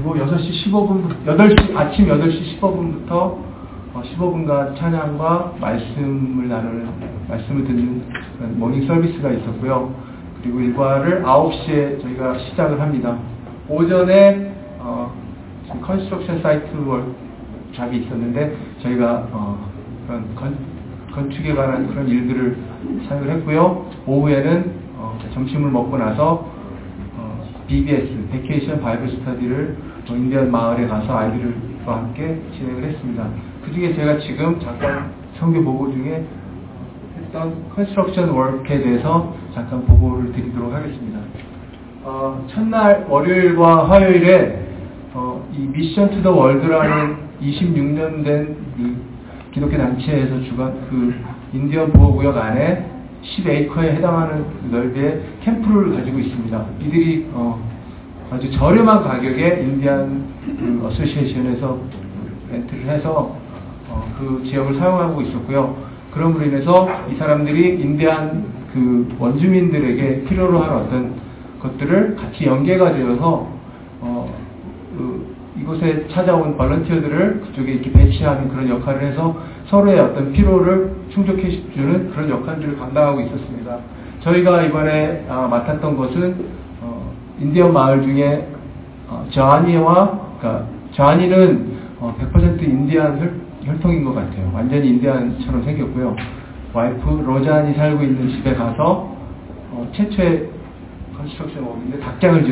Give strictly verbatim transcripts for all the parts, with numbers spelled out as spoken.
그리고 여섯 시 십오 분, 여덟 시, 아침 여덟 시 십오 분부터 어, 십오 분간 찬양과 말씀을 나누는, 말씀을 듣는 모닝 서비스가 있었고요. 그리고 일과를 아홉 시에 저희가 시작을 합니다. 오전에 어, 컨스트럭션 사이트 잡이 있었는데 저희가 어, 그런 건, 건축에 관한 그런 일들을 사용을 했고요. 오후에는 어, 점심을 먹고 나서 어, 비비에스, 베케이션 바이블 스터디를 어, 인디언 마을에 가서 아이들과 함께 진행을 했습니다. 그 중에 제가 지금 잠깐 성교 보고 중에 했던 컨스트럭션 워크에 대해서 잠깐 보고를 드리도록 하겠습니다. 어, 첫날 월요일과 화요일에 어, 이 미션 투 더 월드라는 이십육 년 된 이 기독교 단체에서 주관 그 인디언 보호구역 안에 십 에이커에 해당하는 넓이의 캠프를 가지고 있습니다. 이들이 어, 아주 저렴한 가격에 인디안 그 어소시에이션에서 렌트를 해서 어, 그 지역을 사용하고 있었고요. 그럼으로 인해서 이 사람들이 인디안 그 원주민들에게 필요로 하는 어떤 것들을 같이 연계가 되어서 어, 그 이곳에 찾아온 벌런티어들을 그쪽에 이렇게 배치하는 그런 역할을 해서 서로의 어떤 피로를 충족해주는 그런 역할들을 감당하고 있었습니다. 저희가 이번에 아, 맡았던 것은 어, 인디언 마을 중에 어, 저아니와 그러니까 저아니는 어, 백 퍼센트 인디안 혈, 혈통인 것 같아요. 완전히 인디안처럼 생겼고요. 와이프 로잔이 살고 있는 집에 가서 어, 최초의 컨스트럭션 워크인데 닭장을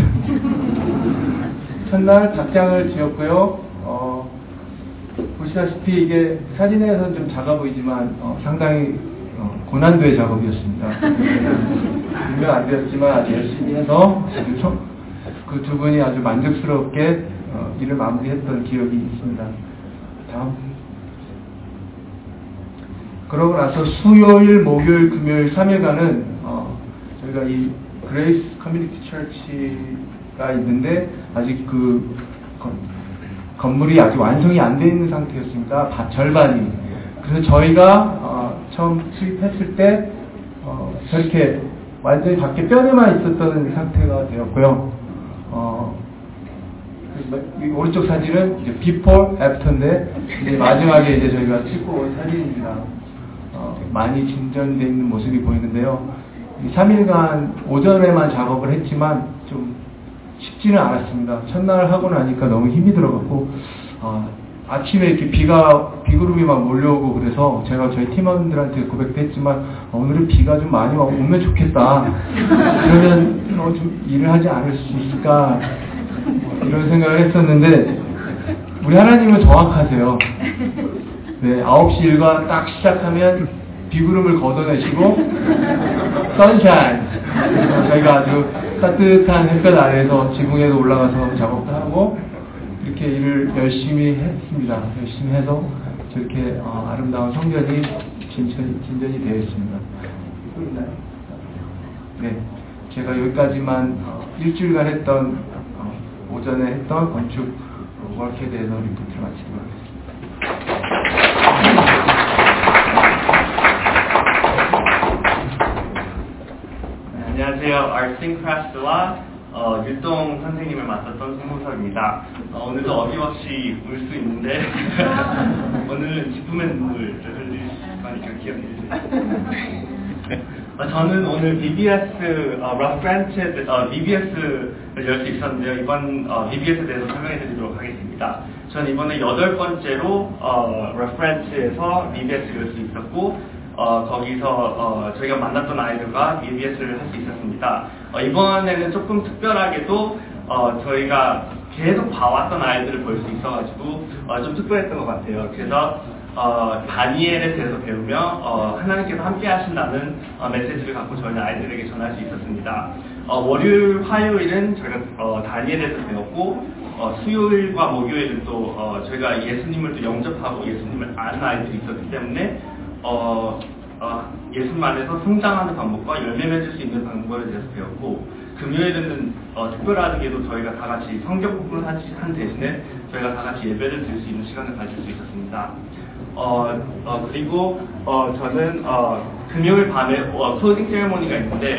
지었습니다. 첫날 닭장을 지었고요. 어, 보시다시피 이게 사진에서는 좀 작아 보이지만 어, 상당히 어, 고난도의 작업이었습니다. 분명 안 되었지만 아주 열심히 해서 그 두 분이 아주 만족스럽게 어, 일을 마무리했던 기억이 있습니다. 다음. 그러고 나서 수요일, 목요일, 금요일 삼 일간은 어, 저희가 이 그레이스 커뮤니티 처치가 있는데 아직 그 건, 건물이 아직 완성이 안 돼 있는 상태였습니다. 다 절반이. 그래서 저희가 어, 처음 수입했을 때 어, 저렇게 완전히 밖에 뼈대만 있었던 상태가 되었고요. 어, 이 오른쪽 사진은 이제 before, after인데 이제 마지막에 이제 저희가 찍고 온 사진입니다. 어, 많이 진전되어 있는 모습이 보이는데요. 이 삼 일간 오전에만 작업을 했지만 좀 쉽지는 않았습니다. 첫날 하고 나니까 너무 힘이 들어갔고 어, 아침에 이렇게 비가 비구름이 막 몰려오고 그래서 제가 저희 팀원들한테 고백도 했지만 어, 오늘은 비가 좀 많이 오면 좋겠다. 그러면 어, 좀 일을 하지 않을 수 있을까 이런 생각을 했었는데 우리 하나님은 정확하세요. 네, 아홉 시 일과 딱 시작하면 비구름을 걷어내시고 선샤인 저희가 아주 따뜻한 햇볕 아래에서 지붕에도 올라가서 작업도 하고 이렇게 일을 열심히 했습니다. 열심히 해서 저렇게 어, 아름다운 성전이 진전이, 진전이 되어 있습니다. 또 있나요? 네, 제가 여기까지만 어, 일주일간 했던 어, 오전에 했던 건축 워크에 대해서 리포트를 마치도록 하겠습니다. 안녕하세요. Arts Crafts와 어, 율동 선생님을 맡았던 송무석입니다. 어, 오늘도 어김없이 울 수 있는데 오늘은 기쁨의 눈물을 흘릴 거니까 기억해 주세요. 어, 저는 오늘 비비에스 어, 레퍼런스 어, 비비에스를 열 수 있었는데요. 이번 어, 비비에스에 대해서 설명해 드리도록 하겠습니다. 저는 이번에 여덟 번째로 어, 레퍼런스에서 비비에스를 열 수 있었고 어, 거기서 어, 저희가 만났던 아이들과 비비에스를 할 수 있었습니다. 어, 이번에는 조금 특별하게도 어, 저희가 계속 봐왔던 아이들을 볼 수 있어가지고 어, 좀 특별했던 것 같아요. 그래서 어, 다니엘에 대해서 배우며 어, 하나님께서 함께 하신다는 어, 메시지를 갖고 저희는 아이들에게 전할 수 있었습니다. 어, 월요일, 화요일은 저희가 어, 다니엘에 대해서 배웠고 어, 수요일과 목요일은 또 어, 저희가 예수님을 또 영접하고 예수님을 아는 아이들이 있었기 때문에 어, 어, 예수님 안에서 성장하는 방법과 열매 맺을 수 있는 방법에 대해서 배웠고 금요일에는 어, 특별하게도 저희가 다 같이 성경 공부를 한 대신에 저희가 다 같이 예배를 드릴 수 있는 시간을 가질 수 있었습니다. 어, 어, 그리고 어, 저는 어, 금요일 밤에 어, 클로징 세레모니가 있는데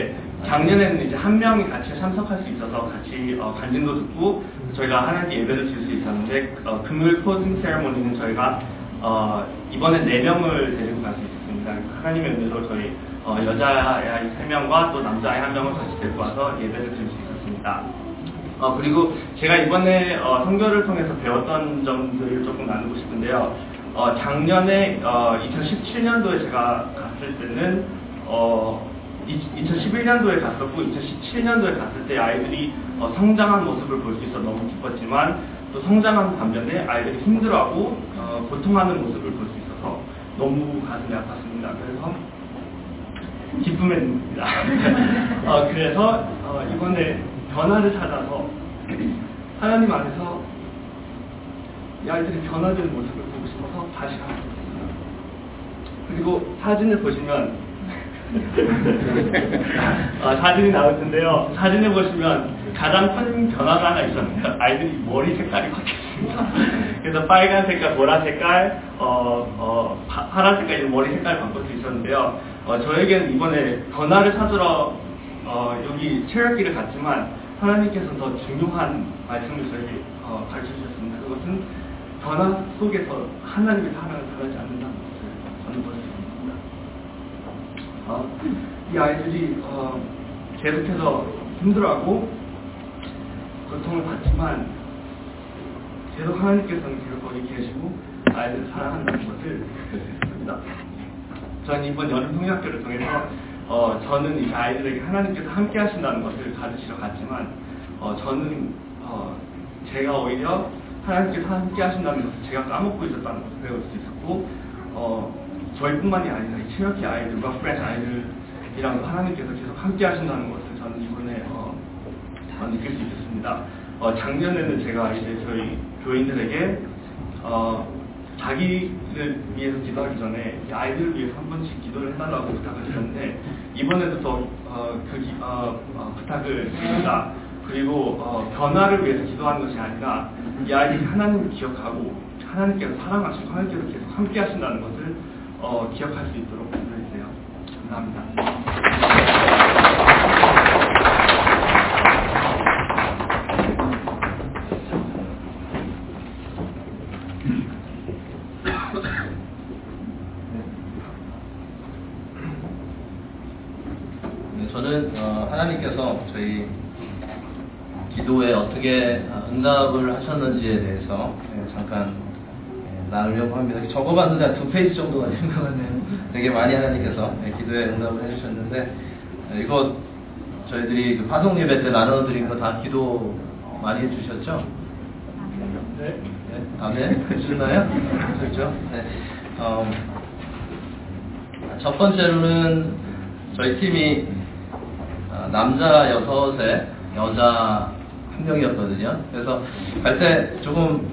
작년에는 이제 한 명이 같이 참석할 수 있어서 같이 어, 간증도 듣고 저희가 하나님께 예배를 드릴 수 있었는데 어, 금요일 클로징 세레모니는 저희가 어, 이번에 네 명을 데리고 갈 수 있었습니다. 하나님의 은혜로 저희 어, 여자아이 세 명과 또 남자아이 한 명을 같이 데리고 와서 예배를 드릴 수 있었습니다. 어, 그리고 제가 이번에 어, 선교를 통해서 배웠던 점들을 조금 나누고 싶은데요. 어, 작년에 어, 이천십칠 년도에 제가 갔을 때는 어, 이천십일 년도에 갔었고 이천십칠 년도에 갔을 때 아이들이 어, 성장한 모습을 볼 수 있어 너무 기뻤지만 또 성장한 반면에 아이들이 힘들어하고 어, 고통하는 모습을 볼 수 있어서 너무 가슴이 아팠습니다. 그래서 기쁨의 눈입니다. 어, 그래서 어, 이번에 변화를 찾아서 하나님 안에서 이 아이들이 변화되는 모습을 보고 싶어서 다시 갔습니다. 그리고 사진을 보시면 어, 사진이 나올 텐데요. 사진을 보시면 가장 큰 변화가 하나 있었는데 아이들이 머리 색깔이 바뀌었습니다. 그래서 빨간 색깔, 보라 색깔, 어, 어, 파, 파란 색깔 머리 색깔을 바꿀 수 있었는데요. 어, 저에게는 이번에 변화를 찾으러 어, 여기 체력기를 갔지만 하나님께서 더 중요한 말씀을 저에게 어, 가르쳐 주셨습니다. 그것은 변화 속에서 하나님의 사랑을 변하지 않는다는 것을 저는 볼 수 있습니다. 어, 이 아이들이 어, 계속해서 힘들어하고 고통을 받지만 계속 하나님께서는 계속 거기 계시고 아이들을 사랑한다는 것을 느꼈습니다. 저는 이번 여름 통역학교를 통해서 어, 저는 이 아이들에게 하나님께서 함께 하신다는 것을 가르치러 갔지만 어, 저는 어, 제가 오히려 하나님께서 함께 하신다는 것을 제가 까먹고 있었다는 것을 배울 수 있었고 어, 저희뿐만이 아니라 이 체력기 아이들과 프레시 아이들이랑 하나님께서 계속 함께 하신다는 것을 저는 이번에 어, 어, 느낄 수 있었습니다. 어, 작년에는 제가 이제 저희 교인들에게 어, 자기를 위해서 기도하기 전에 이 아이들을 위해서 한 번씩 기도를 해달라고 부탁을 드렸는데 이번에도 더 어, 그 기, 어, 어, 부탁을 드립니다. 그리고 어, 변화를 위해서 기도하는 것이 아니라 이 아이들이 하나님을 기억하고 하나님께서 사랑하시고 하나님께서 계속 함께 하신다는 것을 어, 기억할 수 있도록 기도해주세요. 감사합니다. 저는 어, 하나님께서 저희 기도에 어떻게 응답을 하셨는지에 대해서 잠깐 나누려고 합니다. 적어봤는데 두 페이지 정도가 되는 것 같네요. 되게 많이 하나님께서 기도에 응답을 해주셨는데 이거 저희들이 그 파송 예배 때 나눠드린 거 다 기도 많이 해주셨죠? 네. 네. 아멘. 해주셨나요? 그렇죠? 네. 어, 첫 번째로는 저희 팀이 남자 여섯에 여자 한 명이었거든요. 그래서 갈 때 조금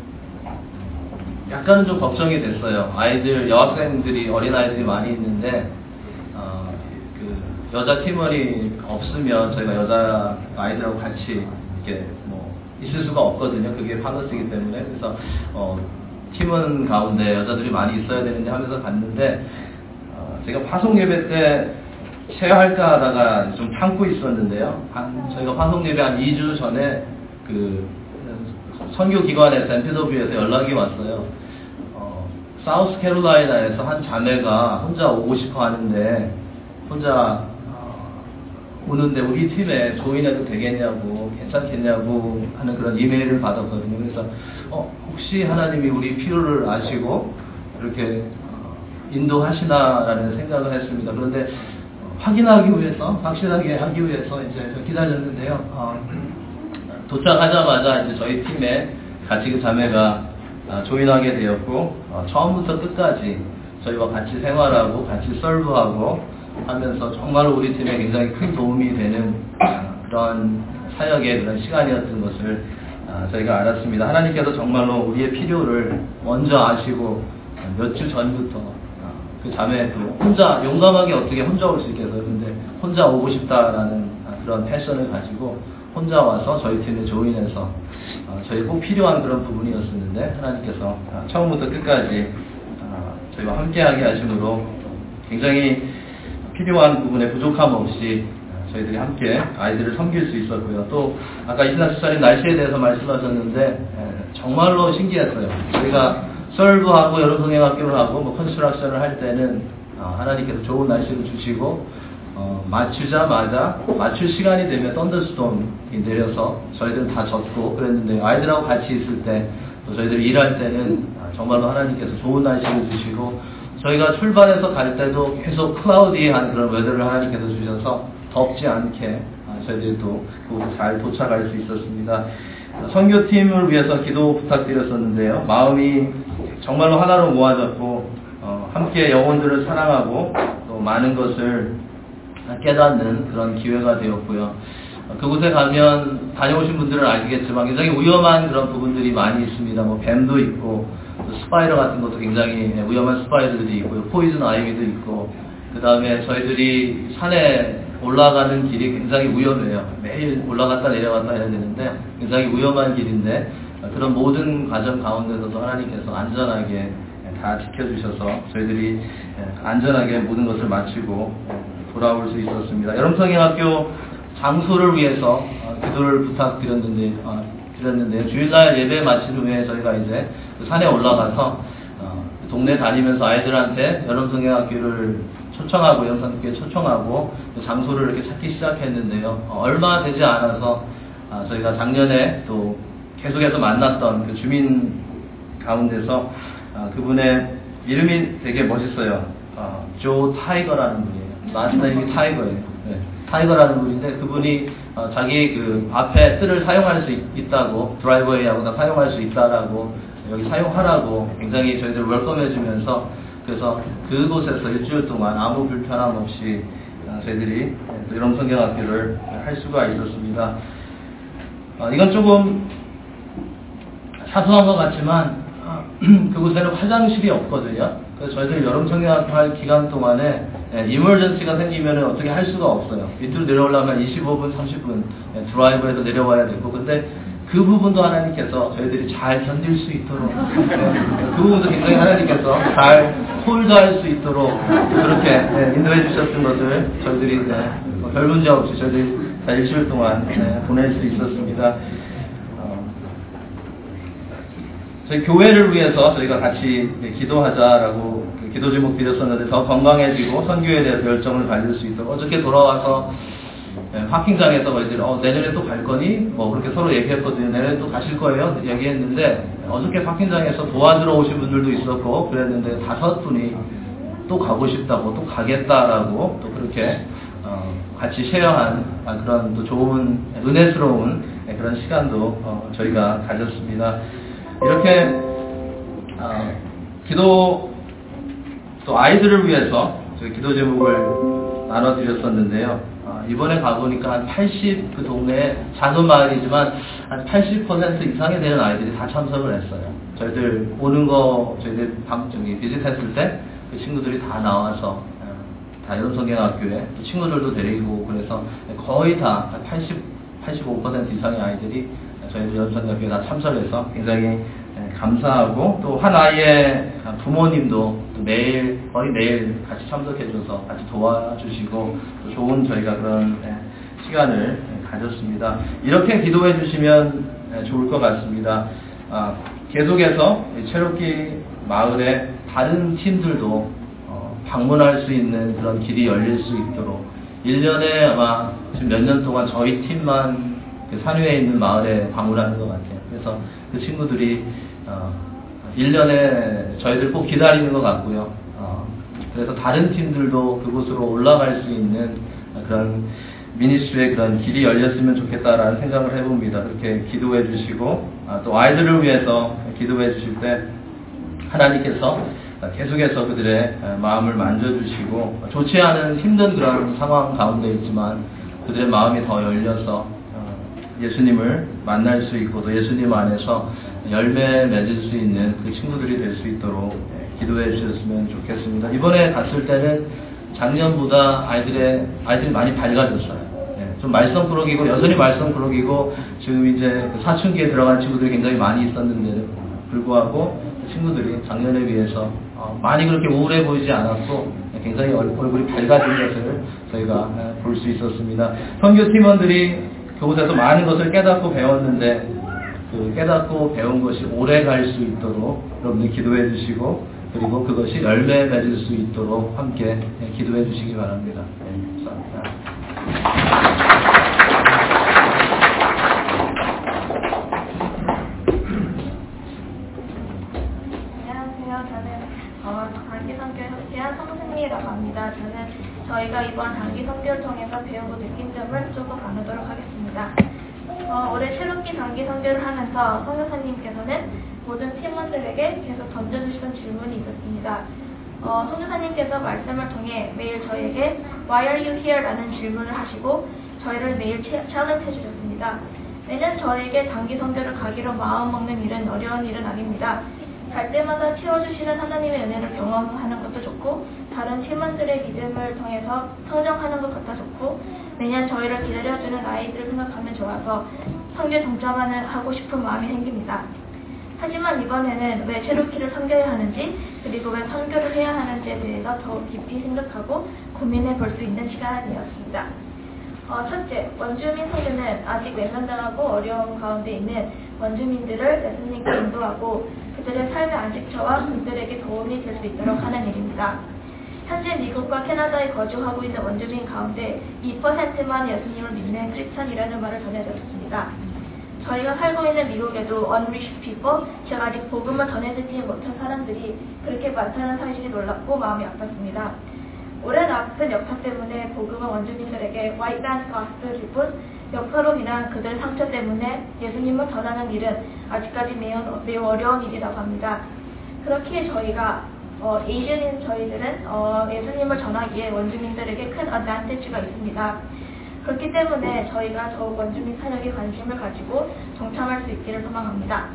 약간은 좀 걱정이 됐어요. 아이들, 여학생들이, 어린아이들이 많이 있는데 어, 그 여자 팀원이 없으면 저희가 여자 아이들하고 같이 이렇게 뭐 있을 수가 없거든요. 그게 파너스이기 때문에. 그래서 어, 팀원 가운데 여자들이 많이 있어야 되는데 하면서 갔는데 어, 제가 파송 예배 때 쉐어할까 하다가 좀 참고 있었는데요. 한, 저희가 파송 예배 한 이 주 전에 그 선교기관에서 엠피더뷰에서 연락이 왔어요. 어, 사우스캐롤라이나에서 한 자매가 혼자 오고 싶어 하는데 혼자 어, 오는데 우리 팀에 조인해도 되겠냐고 괜찮겠냐고 하는 그런 이메일을 받았거든요. 그래서 어, 혹시 하나님이 우리 필요를 아시고 이렇게 어, 인도하시나라는 생각을 했습니다. 그런데 확인하기 위해서, 확실하게 하기 위해서 이제 기다렸는데요. 어, 도착하자마자 이제 저희 팀에 같이 그 자매가 어, 조인하게 되었고, 어, 처음부터 끝까지 저희와 같이 생활하고, 같이 서브하고 하면서 정말로 우리 팀에 굉장히 큰 도움이 되는 어, 그런 사역의 그런 시간이었던 것을 어, 저희가 알았습니다. 하나님께서 정말로 우리의 필요를 먼저 아시고 몇 주 전부터 그 자매도 혼자 용감하게 어떻게 혼자 올 수 있겠어요. 근데 혼자 오고 싶다라는 그런 패션을 가지고 혼자 와서 저희 팀에 조인해서 어, 저희 꼭 필요한 그런 부분이었었는데 하나님께서 어, 처음부터 끝까지 어, 저희와 함께하게 하심으로 굉장히 필요한 부분에 부족함 없이 어, 저희들이 함께 아이들을 섬길 수 있었고요. 또 아까 이순학 집사님 날씨에 대해서 말씀하셨는데 에, 정말로 신기했어요. 저희가 서브하고 여름성경학교를 하고 뭐 컨스트럭션을 할 때는 어, 하나님께서 좋은 날씨를 주시고 어, 맞추자마자 맞출 시간이 되면 썬더스톰이 내려서 저희들은 다 젖고 그랬는데 아이들하고 같이 있을 때 또 저희들이 일할 때는 정말로 하나님께서 좋은 날씨를 주시고 저희가 출발해서 갈 때도 계속 클라우디한 그런 웨더를 하나님께서 주셔서 덥지 않게 저희들이 또 잘 도착할 수 있었습니다. 선교팀을 위해서 기도 부탁드렸었는데요. 마음이 정말로 하나로 모아졌고 어, 함께 영혼들을 사랑하고 또 많은 것을 깨닫는 그런 기회가 되었고요. 그곳에 가면 다녀오신 분들은 알겠지만 굉장히 위험한 그런 부분들이 많이 있습니다. 뭐 뱀도 있고 또 스파이더 같은 것도 굉장히 위험한 스파이더들이 있고요. 포이즌 아이비도 있고 그 다음에 저희들이 산에 올라가는 길이 굉장히 위험해요. 매일 올라갔다 내려갔다 해야 되는데 굉장히 위험한 길인데 그런 모든 과정 가운데서도 하나님께서 안전하게 다 지켜주셔서 저희들이 안전하게 모든 것을 마치고 돌아올 수 있었습니다. 여름성경학교 장소를 위해서 기도를 부탁드렸는데, 어, 드렸는데요. 주일날 예배 마친 후에 저희가 이제 그 산에 올라가서 어, 동네 다니면서 아이들한테 여름성경학교를 초청하고 영상교회 초청하고 그 장소를 이렇게 찾기 시작했는데요. 어, 얼마 되지 않아서 어, 저희가 작년에 또 계속해서 만났던 그 주민 가운데서 어, 그분의 이름이 되게 멋있어요. 어, 조 타이거라는 분이에요. 마스터님이 타이거예요. 네. 타이거라는 분인데 그분이 어, 자기 그 앞에 뜰을 사용할 수 있, 있다고 드라이버웨이하고 다 사용할 수 있다라고 여기 사용하라고 굉장히 저희들 웰컴해주면서 그래서 그곳에서 일주일 동안 아무 불편함 없이 어, 저희들이 또 여름성경학교를 할 수가 있었습니다. 어, 이건 조금 사소한 것 같지만 어, 그곳에는 화장실이 없거든요. 그래서 저희들 여름성경학교 할 기간 동안에 예, 이머전시가 생기면 어떻게 할 수가 없어요. 밑으로 내려오려면 이십오 분, 삼십 분 예, 드라이브에서 내려와야 되고 근데 그 부분도 하나님께서 저희들이 잘 견딜 수 있도록 예, 그 부분도 굉장히 하나님께서 잘 홀드할 수 있도록 그렇게 예, 인도해 주셨던 것을 저희들이 예, 뭐 별 문제 없이 저희들이 다 일주일 동안 예, 보낼 수 있었습니다. 어, 저희 교회를 위해서 저희가 같이 예, 기도하자라고 기도 제목 드렸었는데 더 건강해지고 선교에 대해서 열정을 가질 수 있도록 어저께 돌아와서 네, 파킹장에서 저희들 어, 내년에 또 갈 거니? 뭐 그렇게 서로 얘기했거든요. 내년에 또 가실 거예요? 얘기했는데 어저께 파킹장에서 도와주러 오신 분들도 있었고 그랬는데 다섯 분이 또 가고 싶다고 또 가겠다라고 또 그렇게 어, 같이 쉐어한 아, 그런 또 좋은 은혜스러운 네, 그런 시간도 어, 저희가 가졌습니다. 이렇게 어, 기도 또 아이들을 위해서 저희 기도 제목을 나눠드렸었는데요. 어, 이번에 가보니까 한 팔십, 그 동네에 작은 마을이지만 한 팔십 퍼센트 이상이 되는 아이들이 다 참석을 했어요. 저희들 오는 거, 저희들 방, 저기, 비슷했을 때 그 친구들이 다 나와서 어, 다 여름성경학교에 친구들도 데리고 그래서 거의 다 팔십, 팔십오 퍼센트 이상의 아이들이 저희들 여름성경학교에 다 참석해서 굉장히 감사하고 또 한 아이의 부모님도 또 매일 거의 매일 같이 참석해줘서 같이 도와주시고 또 좋은 저희가 그런 시간을 가졌습니다. 이렇게 기도해 주시면 좋을 것 같습니다. 아, 계속해서 체로키 마을의 다른 팀들도 어, 방문할 수 있는 그런 길이 열릴 수 있도록 일 년에 아마 지금 몇 년 동안 저희 팀만 그 산위에 있는 마을에 방문하는 것 같아요. 그래서 그 친구들이 어, 일 년에 저희들 꼭 기다리는 것 같고요. 어, 그래서 다른 팀들도 그곳으로 올라갈 수 있는 그런 미니스트리의 그런 길이 열렸으면 좋겠다라는 생각을 해봅니다. 그렇게 기도해 주시고 아, 또 아이들을 위해서 기도해 주실 때 하나님께서 계속해서 그들의 마음을 만져주시고 좋지 않은 힘든 그런 상황 가운데 있지만 그들의 마음이 더 열려서 예수님을 만날 수 있고 또 예수님 안에서 열매 맺을 수 있는 그 친구들이 될 수 있도록 기도해 주셨으면 좋겠습니다. 이번에 갔을 때는 작년보다 아이들의 아이들이 많이 밝아졌어요. 좀 말썽꾸러기고 여전히 말썽꾸러기고 지금 이제 사춘기에 들어간 친구들이 굉장히 많이 있었는데도 불구하고 친구들이 작년에 비해서 많이 그렇게 우울해 보이지 않았고 굉장히 얼굴이 밝아진 것을 저희가 볼 수 있었습니다. 선교 팀원들이 그곳에서 많은 것을 깨닫고 배웠는데 그 깨닫고 배운 것이 오래 갈 수 있도록 여러분들 기도해 주시고 그리고 그것이 열매 맺을 수 있도록 함께 기도해 주시기 바랍니다. 네, 감사합니다. 성승리라고 합니다. 저는 저희가 이번 단기 선교를 통해서 배우고 느낀 점을 조금 나누도록 하겠습니다. 어, 올해 새롭게 단기 선교를 하면서 선교사님께서는 모든 팀원들에게 계속 던져주시던 질문이 있었습니다. 어, 선교사님께서 말씀을 통해 매일 저에게 Why are you here? 라는 질문을 하시고 저희를 매일 챌린지 해주셨습니다. 매년 저에게 단기 선교를 가기로 마음먹는 일은 어려운 일은 아닙니다. 갈 때마다 채워주시는 하나님의 은혜를 경험하는 것도 좋고 다른 팀원들의 믿음을 통해서 성장하는 것 같아 좋고 매년 저희를 기다려주는 아이들을 생각하면 좋아서 선교에 동참하는 하고 싶은 마음이 생깁니다. 하지만 이번에는 왜 체로키를 섬겨야 하는지 그리고 왜 선교를 해야 하는지에 대해서 더욱 깊이 생각하고 고민해 볼 수 있는 시간이었습니다. 어, 첫째, 원주민 선교는 아직 외면당하고 어려움 가운데 있는 원주민들을 예수님께 인도하고 그들의 삶의 안식처와 그들에게 도움이 될 수 있도록 하는 일입니다. 현재 미국과 캐나다에 거주하고 있는 원주민 가운데 이 퍼센트만 예수님을 믿는 크리스찬이라는 말을 전해들었습니다. 저희가 살고 있는 미국에도 unreached people, 즉 아직 복음을 전해듣지 못한 사람들이 그렇게 많다는 사실이 놀랍고 마음이 아팠습니다. 오랜 앞선 역사 때문에 복음은 원주민들에게 white man's gospel일 뿐 역사로 인한 그들의 상처 때문에 예수님을 전하는 일은 아직까지 매우, 매우 어려운 일이라고 합니다. 그렇기에 저희가 어, 에이전인 저희들은 어, 예수님을 전하기에 원주민들에게 큰 어드밴티지가 있습니다. 그렇기 때문에 저희가 더욱 원주민 사역에 관심을 가지고 동참할 수 있기를 소망합니다.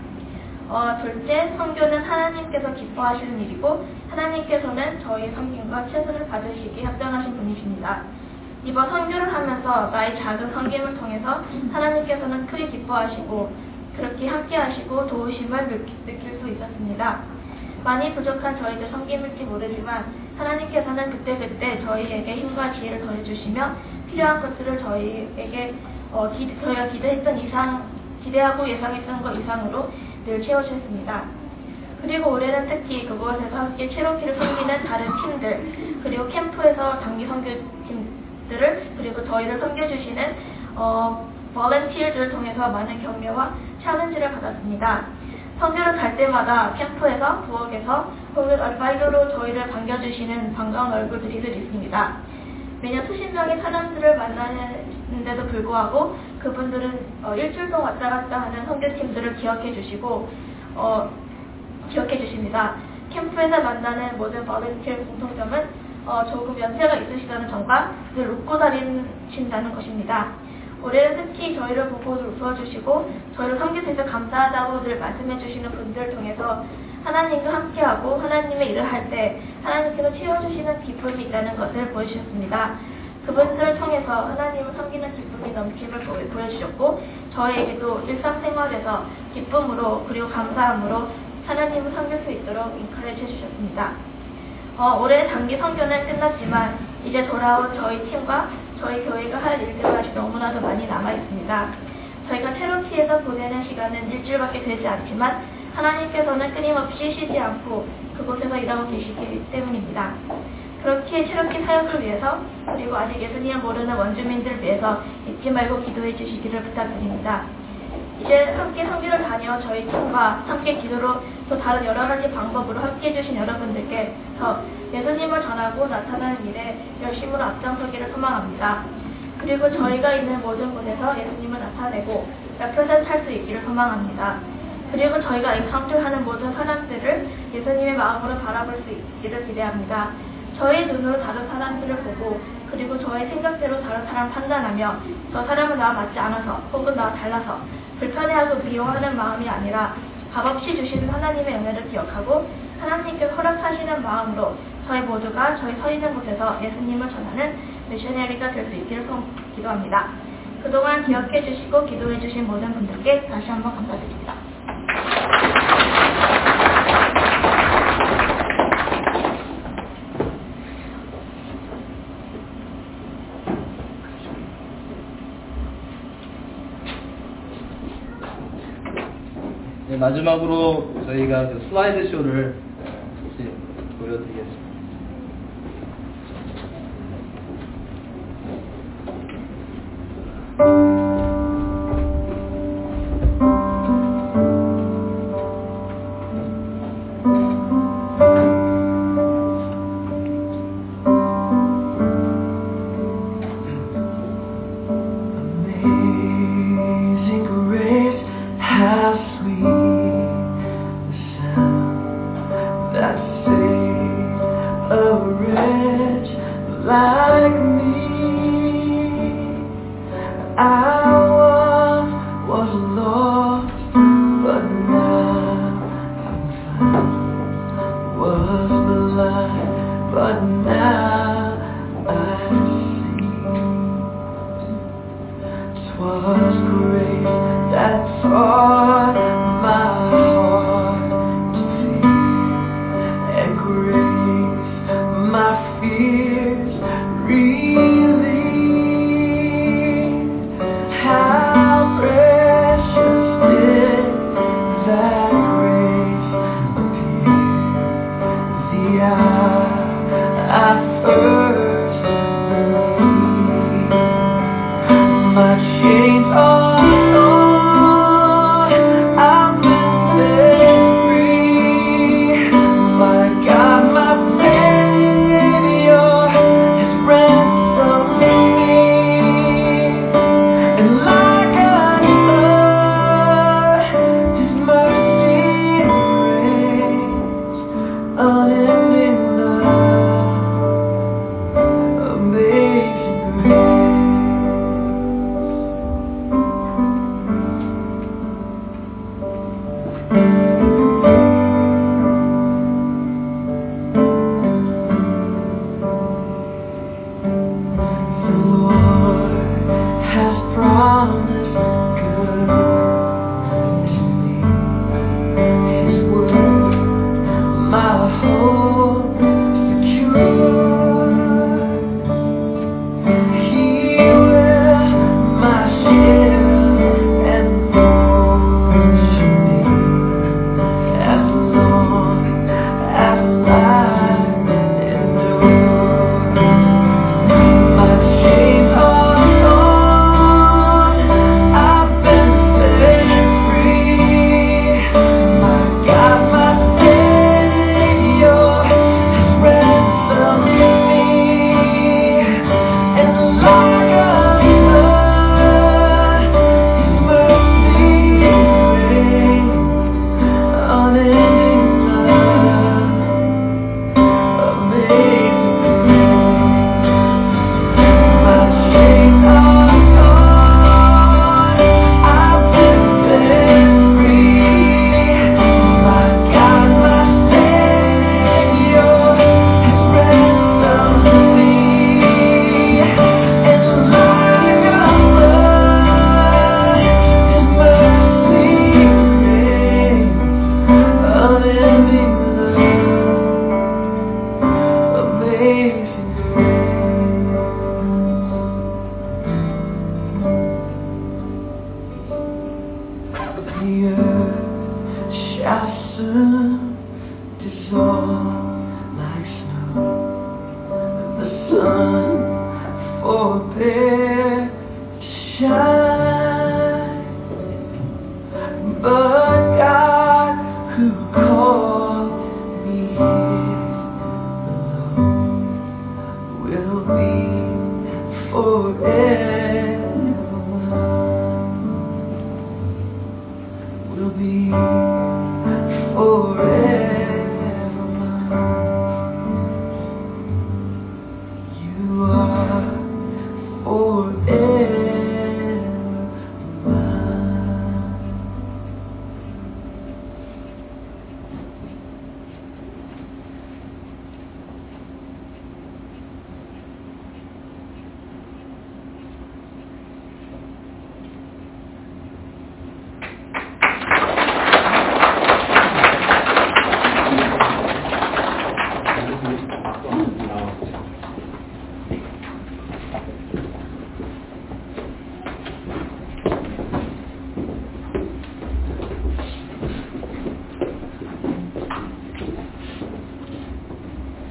어, 둘째, 선교는 하나님께서 기뻐하시는 일이고 하나님께서는 저희의 섬김과 최선을 받으시기에 합당하신 분이십니다. 이번 선교를 하면서 나의 작은 섬김을 통해서 하나님께서는 크게 기뻐하시고 그렇게 함께 하시고 도우심을 느낄 수 있었습니다. 많이 부족한 저희들 섬김일지 모르지만 하나님께서는 그때그때 저희에게 힘과 지혜를 더해주시며 필요한 것들을 저희에게 어, 기, 저희가 기대했던 이상, 기대하고 예상했던 것 이상으로 늘 채워주셨습니다. 그리고 올해는 특히 그곳에서 함께 체로키를 섬기는 다른 팀들 그리고 캠프에서 단기 선교팀들을 그리고 저희를 섬겨주시는 어, volunteer들을 통해서 많은 격려와 챌린지를 받았습니다. 선교를 갈 때마다 캠프에서 부엌에서 혹은 얼바이더로 저희를 반겨주시는 반가운 얼굴들이 늘 있습니다. 매년 수십 명의 사람들을 만나는데도 불구하고 그분들은 어, 일주일 동안 왔다 갔다 하는 선교팀들을 기억해 주시고 어, 기억해 주십니다. 캠프에서 만나는 모든 volunteer 공통점은 어, 조금 연세가 있으시다는 점과 늘 웃고 다니신다는 것입니다. 올해는 특히 저희를 보고 웃어주시고 저희를 섬기셔서 감사하다고 늘 말씀해주시는 분들을 통해서 하나님과 함께하고 하나님의 일을 할 때 하나님께서 채워주시는 기쁨이 있다는 것을 보여주셨습니다. 그분들을 통해서 하나님을 섬기는 기쁨이 넘침을 보여주셨고 저희에게도 일상생활에서 기쁨으로 그리고 감사함으로 하나님을 섬길 수 있도록 인커레이지 해주셨습니다. 어, 올해 단기 선교는 끝났지만 이제 돌아온 저희 팀과 저희 교회가 할 일들이 아직 너무나도 많이 남아있습니다. 저희가 체로키에서 보내는 시간은 일주일밖에 되지 않지만 하나님께서는 끊임없이 쉬지 않고 그곳에서 일하고 계시기 때문입니다. 그렇기에 체로키 사역을 위해서 그리고 아직 예수님을 모르는 원주민들을 위해서 잊지 말고 기도해 주시기를 부탁드립니다. 이제 함께 선교를 다녀 저희 팀과 함께 기도로 또 다른 여러 가지 방법으로 함께 해주신 여러분들께 더 예수님을 전하고 나타나는 일에 열심으로 앞장서기를 소망합니다. 그리고 저희가 있는 모든 곳에서 예수님을 나타내고 레프레젠트 할 수 있기를 소망합니다. 그리고 저희가 엔카운터하는 모든 사람들을 예수님의 마음으로 바라볼 수 있기를 기대합니다. 저희 눈으로 다른 사람들을 보고 그리고 저의 생각대로 다른 사람을 판단하며 저 사람은 나와 맞지 않아서 혹은 나와 달라서 불편해하고 미워하는 마음이 아니라 값없이 주시는 하나님의 은혜를 기억하고 하나님께서 허락하시는 마음으로 저희 모두가 저희 서 있는 곳에서 예수님을 전하는 미셔너리가 될 수 있기를 기도합니다. 그동안 기억해 주시고 기도해 주신 모든 분들께 다시 한번 감사드립니다. 네, 마지막으로 저희가 그 슬라이드 쇼를 혹시 보여드리겠습니다.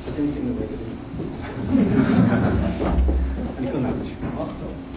사진 찍는 애들이. 이건 안 치고.